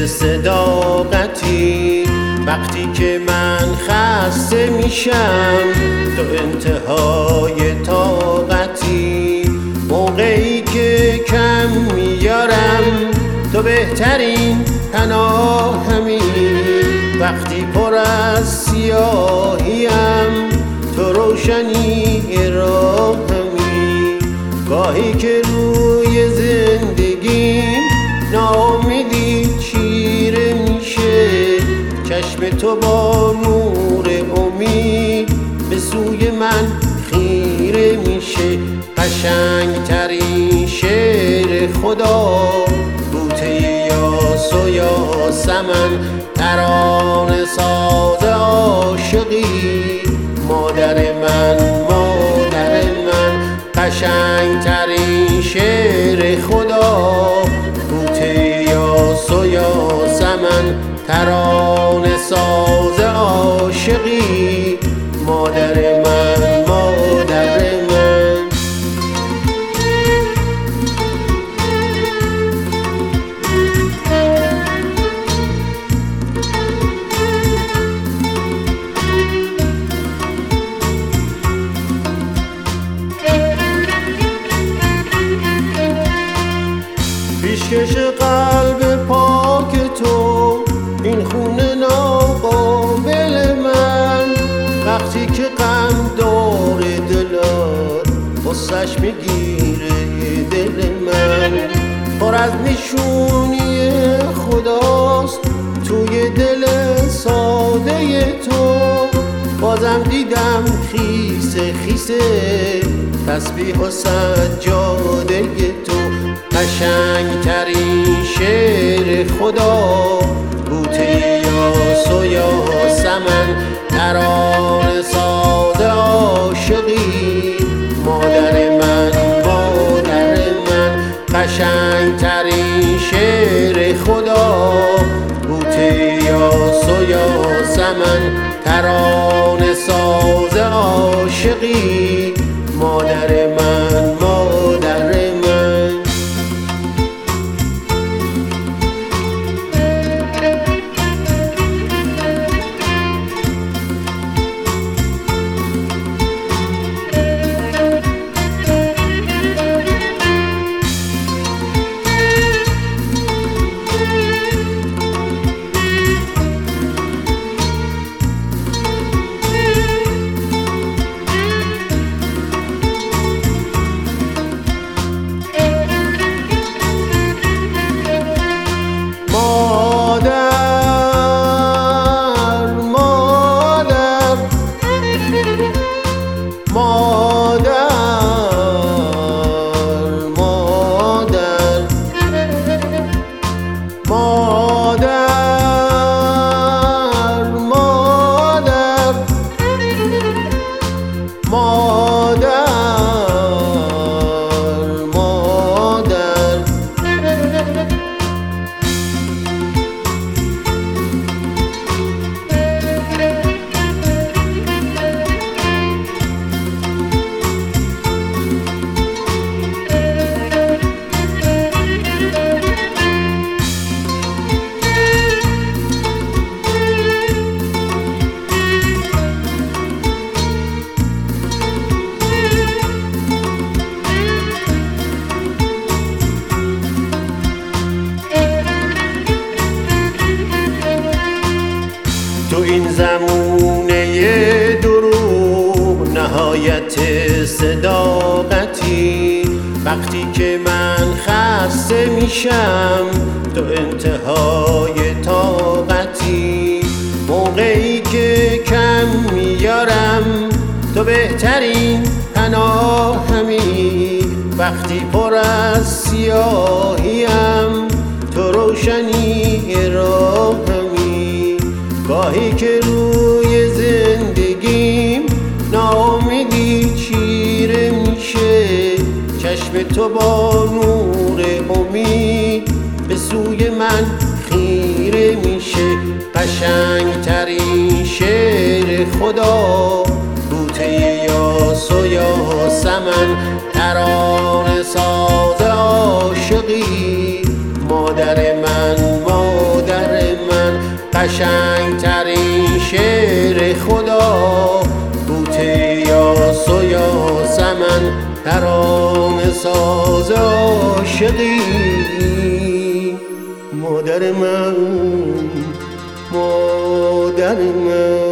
صداقتی. وقتی که من خسته میشم تو انتهای طاقتی. موقعی که کم میارم تو بهترین پناهمی. وقتی پر از سیاهیم تو روشنی راهمی. گاهی که روی زندگیم ناامیدی چیره میشه، چشم تو با نور امید به سوی من خیره میشه. قشنگترین شعر خدا بوته یاس و یاسمن، ترانه ساز عاشقی مادر من، مادر من. قشنگترین شعر خدا بوته یاس و یاسمن، ترانه ساز عاشقی مادر من، مادر من. پیشکش قلب پاک تو این خونه ناقابل من. وقتی که غم داره دلار غصه‌اش میگیره دل من. پر از نشونی خداست توی دل ساده تو. بازم دیدم خیسه خیسه تسبیح و سجاده تو. قشنگترین شعر خدا بوته یاس و یاسمن، ترانه ساز عاشقی مادر من، مادر من. قشنگترین شعر خدا بوته یاس و یاسمن، ترانه ساز عاشقی مادر من، مادر من. تو این زمونه دروغ نهایت صداقتی. وقتی که من خسته میشم تو انتهای طاقتی. موقعی که کم میارم تو بهترین پناهمی. وقتی پر از سیاهیم تو روشنی راهمی. گاهی که روی زندگیم ناامیدی چیره میشه، چشم تو با نور امید به سوی من خیره میشه. قشنگترین شعر خدا بوته یاس و یاسمن، ترانه ساز عاشقی مادر من، مادر قشنگترین شعر خدا، بوته یا سو یا سمن، ترانه ساز عاشقی. مادر من، مادر من.